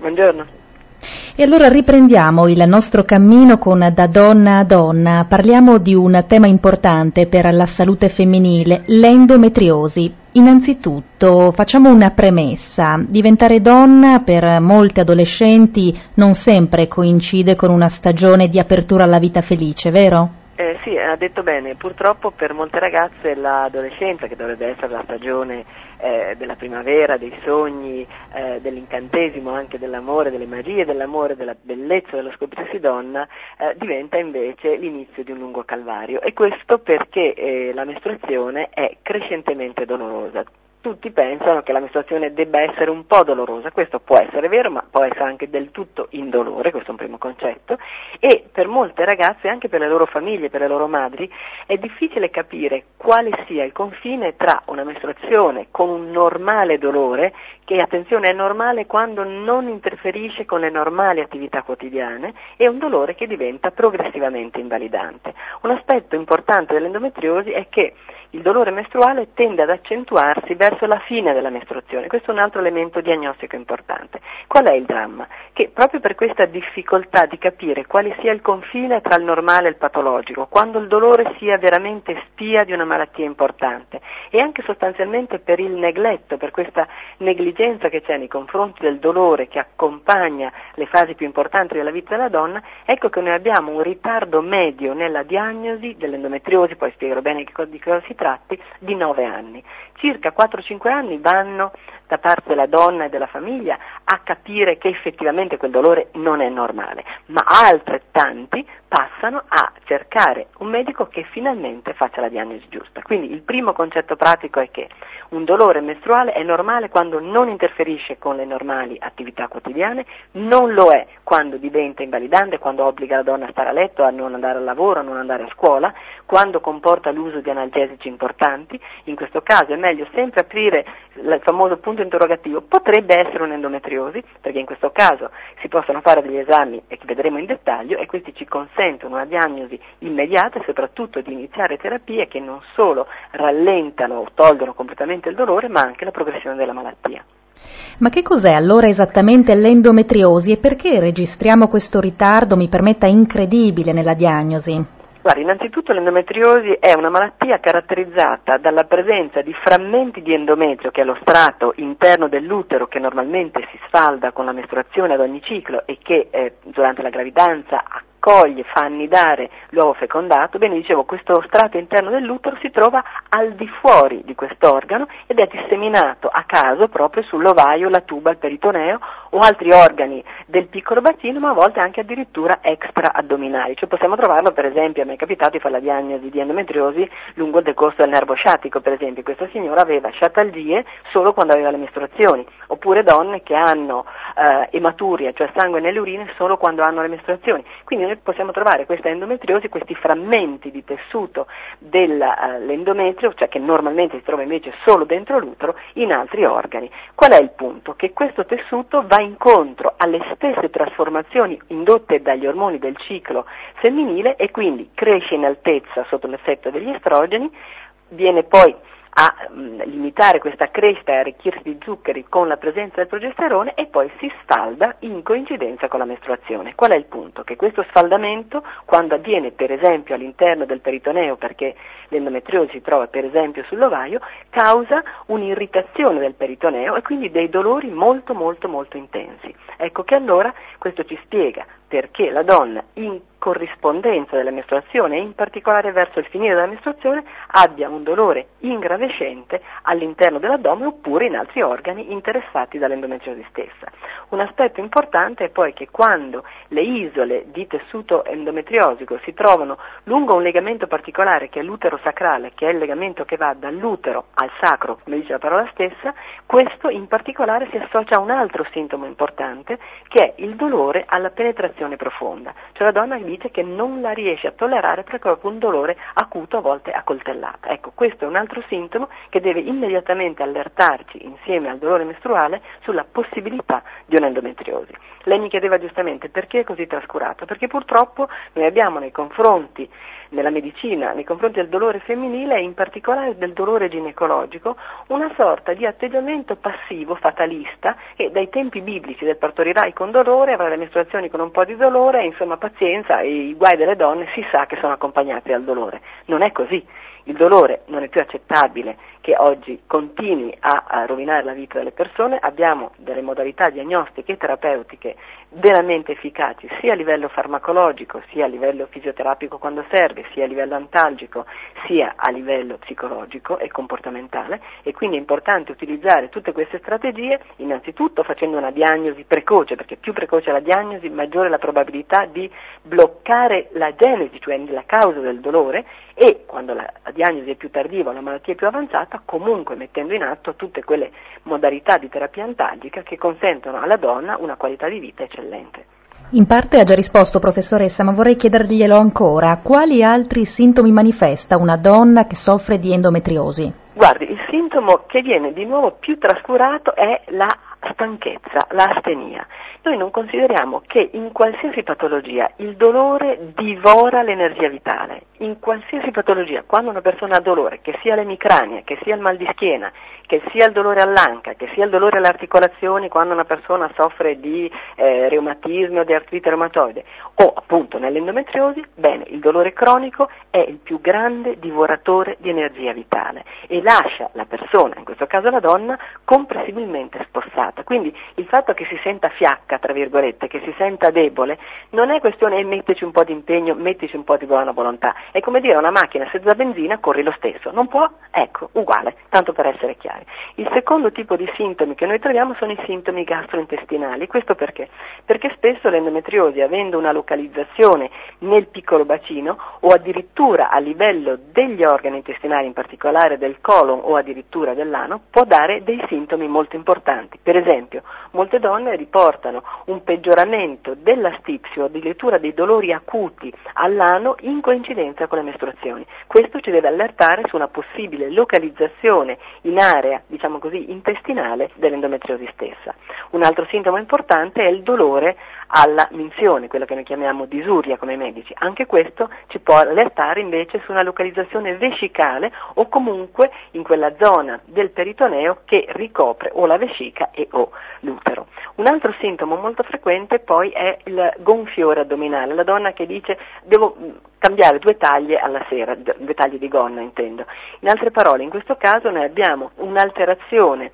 Buongiorno. E allora riprendiamo il nostro cammino con Da donna a donna. Parliamo di un tema importante per la salute femminile, l'endometriosi. Innanzitutto facciamo una premessa. Diventare donna per molte adolescenti non sempre coincide con una stagione di apertura alla vita felice, vero? Sì, ha detto bene, purtroppo per molte ragazze l'adolescenza, che dovrebbe essere la stagione della primavera, dei sogni, dell'incantesimo, anche dell'amore, delle magie dell'amore, della bellezza dello scoprirsi donna, diventa invece l'inizio di un lungo calvario, e questo perché la mestruazione è crescentemente dolorosa. Tutti pensano che la mestruazione debba essere un po' dolorosa, questo può essere vero, ma può essere anche del tutto indolore, questo è un primo concetto, e per molte ragazze, anche per le loro famiglie, per le loro madri, è difficile capire quale sia il confine tra una mestruazione con un normale dolore, che attenzione è normale quando non interferisce con le normali attività quotidiane, e un dolore che diventa progressivamente invalidante. Un aspetto importante dell'endometriosi è che il dolore mestruale tende ad accentuarsi verso la fine della mestruazione. Questo è un altro elemento diagnostico importante. Qual è il dramma? Che proprio per questa difficoltà di capire quale sia il confine tra il normale e il patologico, quando il dolore sia veramente spia di una malattia importante, e anche sostanzialmente per il negletto, per questa negligenza che c'è nei confronti del dolore che accompagna le fasi più importanti della vita della donna, ecco che noi abbiamo un ritardo medio nella diagnosi dell'endometriosi, poi spiegherò bene di cosa si tratti, di 9 anni. Circa 4-5 anni vanno da parte della donna e della famiglia a capire che effettivamente quel dolore non è normale, ma altrettanti passano a cercare un medico che finalmente faccia la diagnosi giusta. Quindi il primo concetto pratico è che un dolore mestruale è normale quando non interferisce con le normali attività quotidiane, non lo è quando diventa invalidante, quando obbliga la donna a stare a letto, a non andare al lavoro, a non andare a scuola, quando comporta l'uso di analgesici importanti. In questo caso è meglio sempre aprire il famoso punto interrogativo: potrebbe essere un'endometriosi? Perché in questo caso si possono fare degli esami che vedremo in dettaglio, e questi ci consentono una diagnosi immediata e soprattutto di iniziare terapie che non solo rallentano o tolgono completamente il dolore, ma anche la progressione della malattia. Ma che cos'è allora esattamente l'endometriosi e perché registriamo questo ritardo, mi permetta, incredibile nella diagnosi? Guarda, innanzitutto l'endometriosi è una malattia caratterizzata dalla presenza di frammenti di endometrio, che è lo strato interno dell'utero che normalmente si sfalda con la mestruazione ad ogni ciclo e che durante la gravidanza accoglie, fa annidare l'uovo fecondato. Bene, dicevo, questo strato interno dell'utero si trova al di fuori di quest'organo ed è disseminato a caso proprio sull'ovaio, la tuba, il peritoneo o altri organi del piccolo bacino, ma a volte anche addirittura extra-addominali. Cioè possiamo trovarlo, per esempio, a me è capitato di fare la diagnosi di endometriosi lungo il decorso del nervo sciatico, per esempio. Questa signora aveva sciatalgie solo quando aveva le mestruazioni, oppure donne che hanno ematuria, cioè sangue nelle urine, solo quando hanno le mestruazioni. Quindi noi possiamo trovare questa endometriosi, questi frammenti di tessuto dell'endometrio, cioè che normalmente si trova invece solo dentro l'utero, in altri organi. Qual è il punto? Che questo tessuto va incontro alle stesse trasformazioni indotte dagli ormoni del ciclo femminile e quindi cresce in altezza sotto l'effetto degli estrogeni, viene poi a limitare questa crescita e arricchirsi di zuccheri con la presenza del progesterone e poi si sfalda in coincidenza con la mestruazione. Qual è il punto? Che questo sfaldamento, quando avviene per esempio all'interno del peritoneo, perché l'endometriosi si trova per esempio sull'ovaio, causa un'irritazione del peritoneo e quindi dei dolori molto molto molto intensi. Ecco che allora questo ci spiega perché la donna in corrispondenza della mestruazione e in particolare verso il finire della mestruazione abbia un dolore ingravescente all'interno dell'addome oppure in altri organi interessati dall'endometriosi stessa. Un aspetto importante è poi che quando le isole di tessuto endometriosico si trovano lungo un legamento particolare che è l'utero sacrale, che è il legamento che va dall'utero al sacro, come dice la parola stessa, questo in particolare si associa a un altro sintomo importante che è il dolore alla penetrazione profonda, cioè la donna dice che non la riesce a tollerare perché ha proprio un dolore acuto, a volte a coltellata. Ecco, questo è un altro sintomo che deve immediatamente allertarci insieme al dolore mestruale sulla possibilità di un'endometriosi. Lei mi chiedeva giustamente perché è così trascurato, perché purtroppo noi abbiamo nei confronti nella medicina nei confronti del dolore femminile e in particolare del dolore ginecologico una sorta di atteggiamento passivo, fatalista, e dai tempi biblici del partorirai con dolore, avrai le mestruazioni con un po' di dolore, insomma pazienza, e i guai delle donne si sa che sono accompagnati dal dolore. Non è così. Il dolore non è più accettabile che oggi continui a rovinare la vita delle persone. Abbiamo delle modalità diagnostiche e terapeutiche veramente efficaci sia a livello farmacologico, sia a livello fisioterapico quando serve, sia a livello antalgico, sia a livello psicologico e comportamentale, e quindi è importante utilizzare tutte queste strategie innanzitutto facendo una diagnosi precoce, perché più precoce è la diagnosi maggiore è la probabilità di bloccare la genesi, cioè la causa del dolore, e quando la diagnosi è più tardiva, la malattia è più avanzata, comunque mettendo in atto tutte quelle modalità di terapia antalgica che consentono alla donna una qualità di vita eccellente. In parte ha già risposto, professoressa, ma vorrei chiederglielo ancora. Quali altri sintomi manifesta una donna che soffre di endometriosi? Guardi, il sintomo che viene di nuovo più trascurato è la stanchezza, l'astenia. Noi non consideriamo che in qualsiasi patologia il dolore divora l'energia vitale. In qualsiasi patologia, quando una persona ha dolore, che sia l'emicrania, che sia il mal di schiena, che sia il dolore all'anca, che sia il dolore alle articolazioni, quando una persona soffre di reumatismi o di artrite reumatoide, o appunto nell'endometriosi, bene, il dolore cronico è il più grande divoratore di energia vitale e lascia la persona, in questo caso la donna, compressibilmente spossata. Quindi il fatto che si senta fiacca, tra virgolette, che si senta debole, non è questione mettici un po' di impegno, mettici un po' di buona volontà, è come dire a una macchina senza benzina corri lo stesso, non può? Ecco, uguale, tanto per essere chiari. Il secondo tipo di sintomi che noi troviamo sono i sintomi gastrointestinali. Questo perché? Perché spesso l'endometriosi, avendo una localizzazione nel piccolo bacino o addirittura a livello degli organi intestinali, in particolare del colon o addirittura dell'ano, può dare dei sintomi molto importanti. Per esempio, molte donne riportano un peggioramento della stipsi o addirittura dei dolori acuti all'ano in coincidenza con le mestruazioni. Questo ci deve allertare su una possibile localizzazione in area, diciamo così, intestinale dell'endometriosi stessa. Un altro sintomo importante è il dolore alla minzione, quello che noi chiamiamo disuria come medici. Anche questo ci può allertare invece su una localizzazione vescicale o comunque in quella zona del peritoneo che ricopre o la vescica e o l'utero. Un altro sintomo molto frequente poi è il gonfiore addominale, la donna che dice devo cambiare 2 taglie alla sera, 2 taglie di gonna intendo. In altre parole, in questo caso noi abbiamo un'alterazione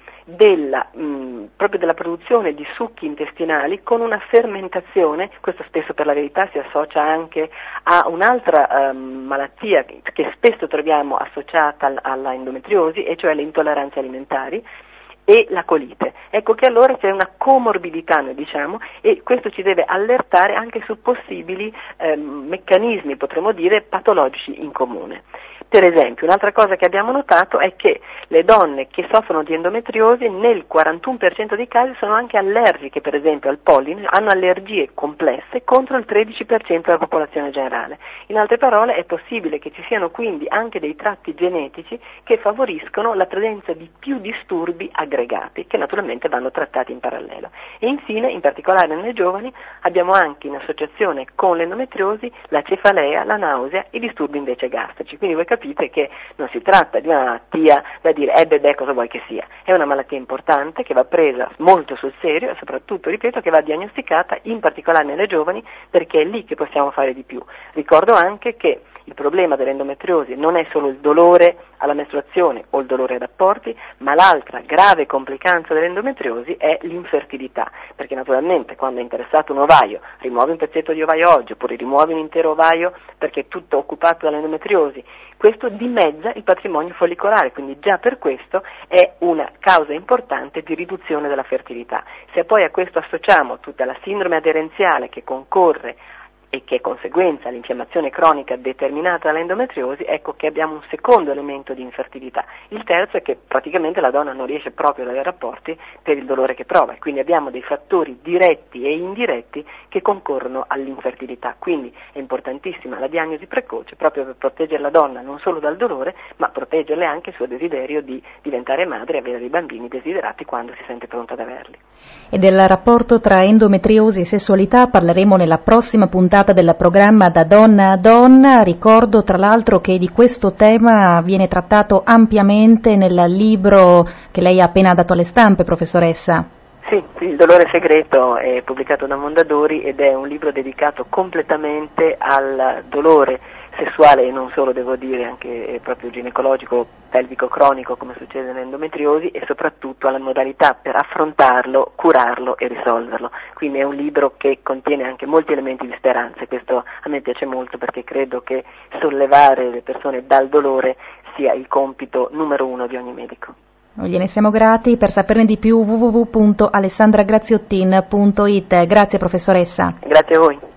proprio della produzione di succhi intestinali con una fermentazione. Questo spesso per la verità si associa anche a un'altra malattia che spesso troviamo associata alla endometriosi, e cioè le intolleranze alimentari e la colite. Ecco che allora c'è una comorbidità, noi diciamo, e questo ci deve allertare anche su possibili meccanismi, potremmo dire, patologici in comune. Per esempio, un'altra cosa che abbiamo notato è che le donne che soffrono di endometriosi nel 41% dei casi sono anche allergiche, per esempio, al polline, hanno allergie complesse contro il 13% della popolazione generale. In altre parole, è possibile che ci siano quindi anche dei tratti genetici che favoriscono la presenza di più disturbi aggregati, che naturalmente vanno trattati in parallelo. E infine, in particolare nelle giovani, abbiamo anche in associazione con l'endometriosi la cefalea, la nausea e i disturbi invece gastrici. Quindi voi capite che non si tratta di una malattia da dire cosa vuoi che sia, è una malattia importante che va presa molto sul serio e soprattutto, ripeto, che va diagnosticata in particolare nelle giovani, perché è lì che possiamo fare di più. Ricordo anche che il problema dell'endometriosi non è solo il dolore alla mestruazione o il dolore ai rapporti, ma l'altra grave complicanza dell'endometriosi è l'infertilità, perché naturalmente quando è interessato un ovaio, rimuovi un pezzetto di ovaio oggi, oppure rimuovi un intero ovaio perché è tutto occupato dall'endometriosi, questo dimezza il patrimonio follicolare, quindi già per questo è una causa importante di riduzione della fertilità. Se poi a questo associamo tutta la sindrome aderenziale che concorre e che è conseguenza l'infiammazione cronica determinata dall'endometriosi, ecco che abbiamo un secondo elemento di infertilità. Il terzo è che praticamente la donna non riesce proprio ad avere rapporti per il dolore che prova, e quindi abbiamo dei fattori diretti e indiretti che concorrono all'infertilità. Quindi è importantissima la diagnosi precoce proprio per proteggere la donna non solo dal dolore, ma proteggerle anche il suo desiderio di diventare madre e avere dei bambini desiderati quando si sente pronta ad averli. E del rapporto tra endometriosi e sessualità parleremo nella prossima puntata puntata del programma Da Donna a Donna. Ricordo tra l'altro che di questo tema viene trattato ampiamente nel libro che lei ha appena dato alle stampe, professoressa. Sì, Il dolore segreto è pubblicato da Mondadori ed è un libro dedicato completamente al dolore sessuale e non solo, devo dire, anche proprio ginecologico, pelvico cronico, come succede nell'endometriosi, e soprattutto alla modalità per affrontarlo, curarlo e risolverlo. Quindi è un libro che contiene anche molti elementi di speranza e questo a me piace molto perché credo che sollevare le persone dal dolore sia il compito numero 1 di ogni medico. Gliene siamo grati. Per saperne di più www.alessandragraziottin.it. Grazie professoressa. Grazie a voi.